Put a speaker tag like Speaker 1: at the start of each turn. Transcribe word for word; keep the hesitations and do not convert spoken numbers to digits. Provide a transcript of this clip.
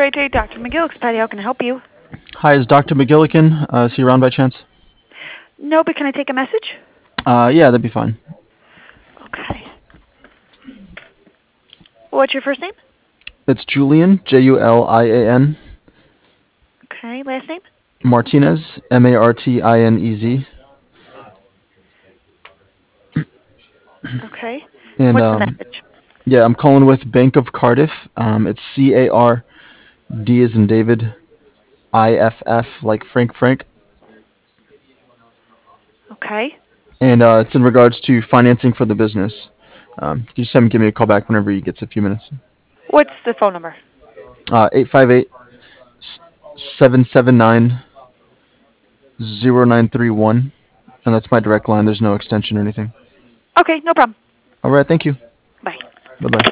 Speaker 1: great day, Doctor McGillic's Patty. How can I help you?
Speaker 2: Hi, is Doctor McGillican? Uh, is he around by chance?
Speaker 1: No, but can I take a message?
Speaker 2: Uh, yeah, that'd be fine.
Speaker 1: Okay. What's your first name?
Speaker 2: It's Julian, J U L I A N,
Speaker 1: Okay. Last name?
Speaker 2: Martinez, M A R T I N E Z.
Speaker 1: Okay.
Speaker 2: And
Speaker 1: What's the
Speaker 2: um,
Speaker 1: message?
Speaker 2: yeah, I'm calling with Bank of Cardiff. Um, it's C A R D as in David, I F F like Frank Frank.
Speaker 1: Okay.
Speaker 2: And uh, it's in regards to financing for the business. Um, you just have him give me a call back whenever he gets a few minutes.
Speaker 1: What's the phone number?
Speaker 2: Uh, eight five eight, seven seven nine, zero nine three one. And that's my direct line. There's no extension or anything.
Speaker 1: Okay, no problem.
Speaker 2: All right, thank you.
Speaker 1: Bye.
Speaker 2: Bye bye.